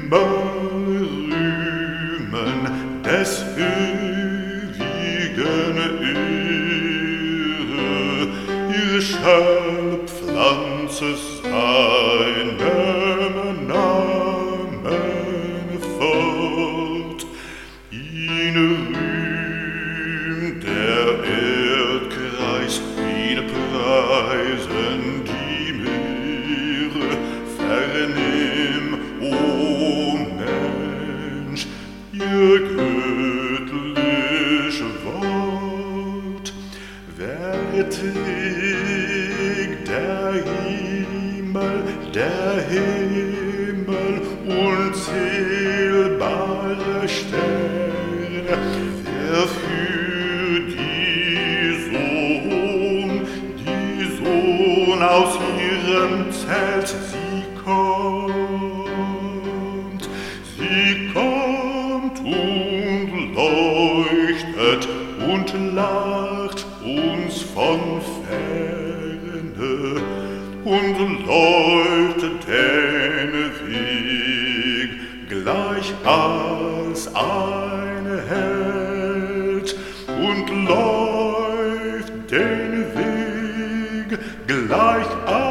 rühmen des ewigen Ehre, ihr Schöpfpflanze seinem Namen fort. Ihn rühmt der Erdkreis, ihn preisen die Meere, vernimm, o Mensch, ihr göttlich Wort. Wer trägt der Himmel unzählbare Sterne, wer führt die Sohn aus ihrem Zelt, sie kommt und leuchtet und lacht uns von Ferne und läutet den Weg gleich als ein Held und läuft den Weg gleich als